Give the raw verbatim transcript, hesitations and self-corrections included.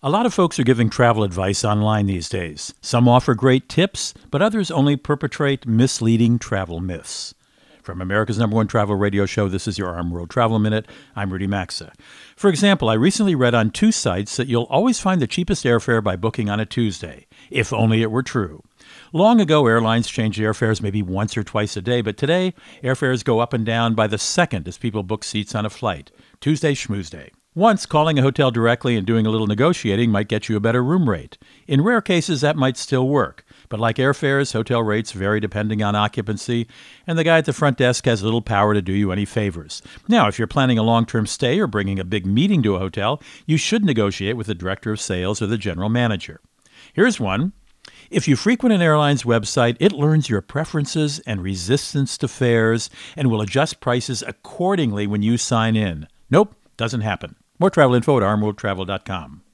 A lot of folks are giving travel advice online these days. Some offer great tips, but others only perpetrate misleading travel myths. From America's number one travel radio show, this is your Arm World Travel Minute. I'm Rudy Maxa. For example, I recently read on two sites that you'll always find the cheapest airfare by booking on a Tuesday, if only it were true. Long ago, airlines changed airfares maybe once or twice a day, but today, airfares go up and down by the second as people book seats on a flight. Tuesday, schmoosday. Once, calling a hotel directly and doing a little negotiating might get you a better room rate. In rare cases, that might still work. But like airfares, hotel rates vary depending on occupancy, and the guy at the front desk has little power to do you any favors. Now, if you're planning a long-term stay or bringing a big meeting to a hotel, you should negotiate with the director of sales or the general manager. Here's one. If you frequent an airline's website, it learns your preferences and resistance to fares and will adjust prices accordingly when you sign in. Nope, doesn't happen. More travel info at arm world travel dot com.